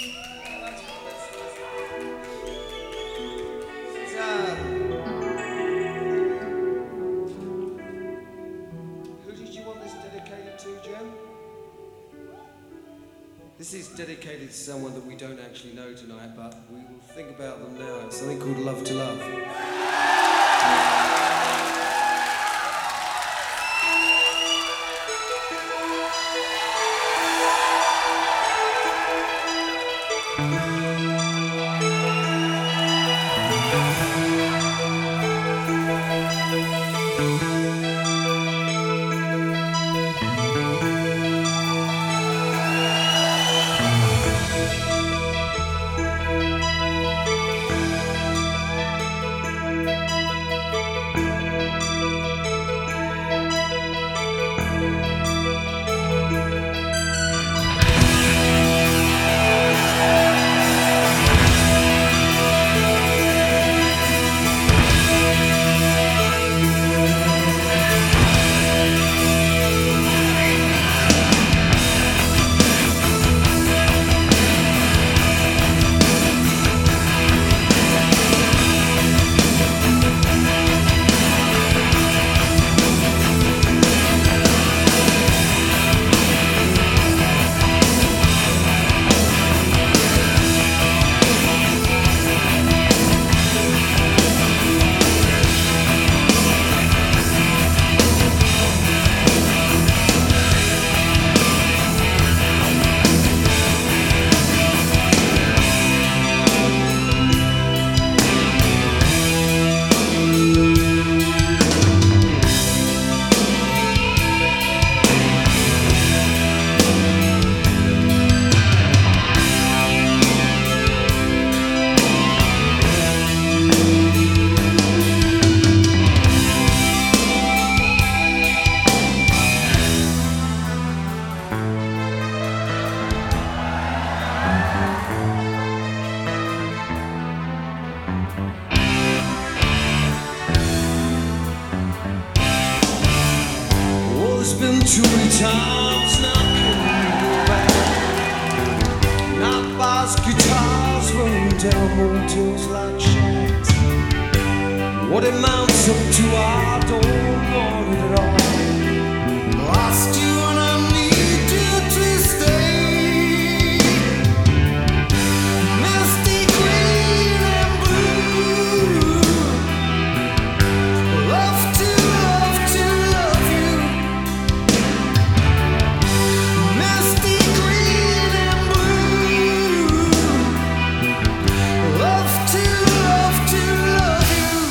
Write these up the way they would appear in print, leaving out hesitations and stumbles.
Who did you want this dedicated to, Jen? This is dedicated to someone that we don't actually know tonight, but we will think about them now. It's something called Love to Love. It's been too many times now, can go back? Not bars, guitars, running down motels like shacks. What it amounts up to, I don't want it at all. Lost you and I need you to stay. Misty green and blue. Love to love you. Misty green and blue. Love to love you.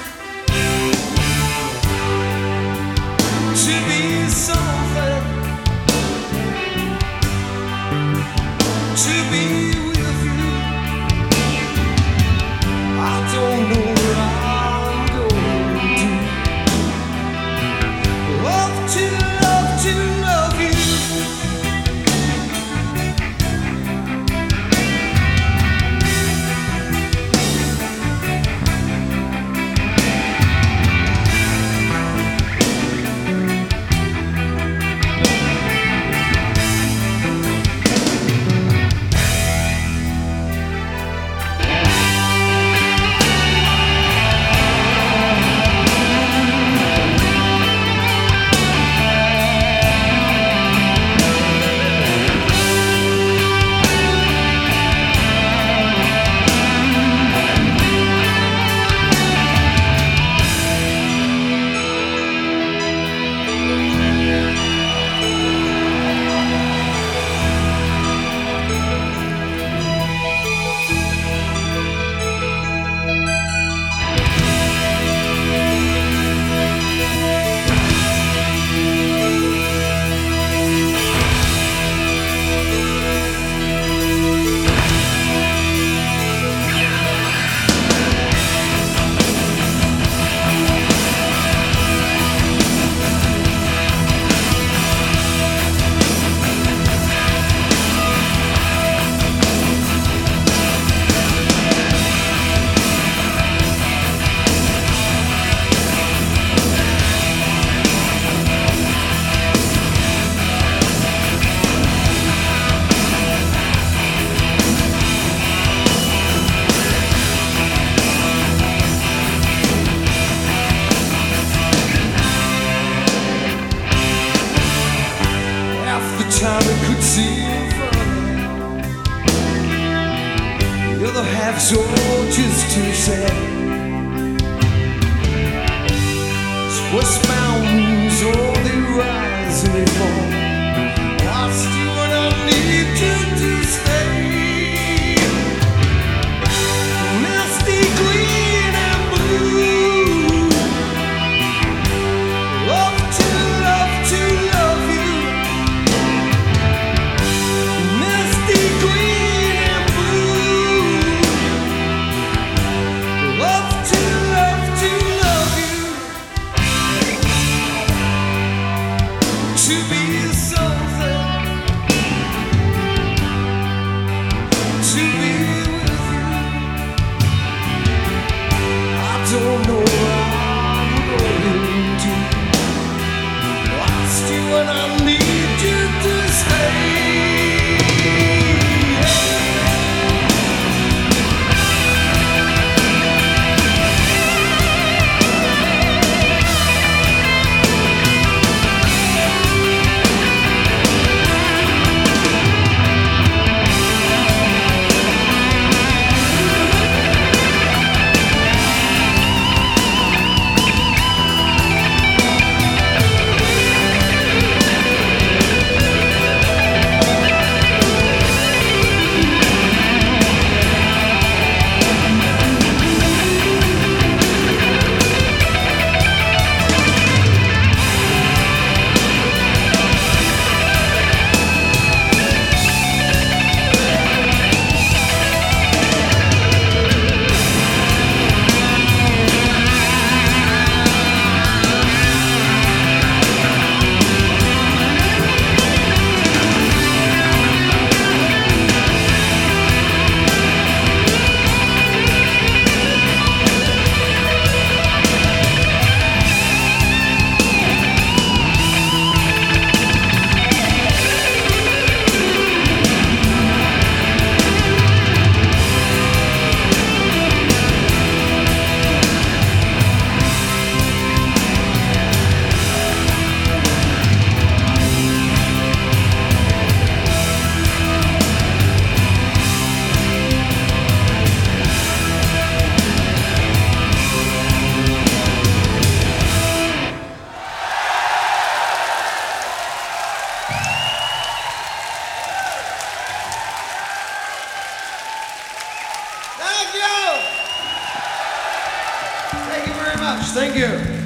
To be something, to be with you. I don't know what I'm going to do. Love to love you. have so much to say. Westbound moons, all they rise and they fall. I still wanna need you to stay. Nasty green and blue. Love to love you. Nasty green and blue. Love to love you. To be something, to be with you. I don't know where I'm going to. Lost you and I need you to stay. Thank you very much. Thank you.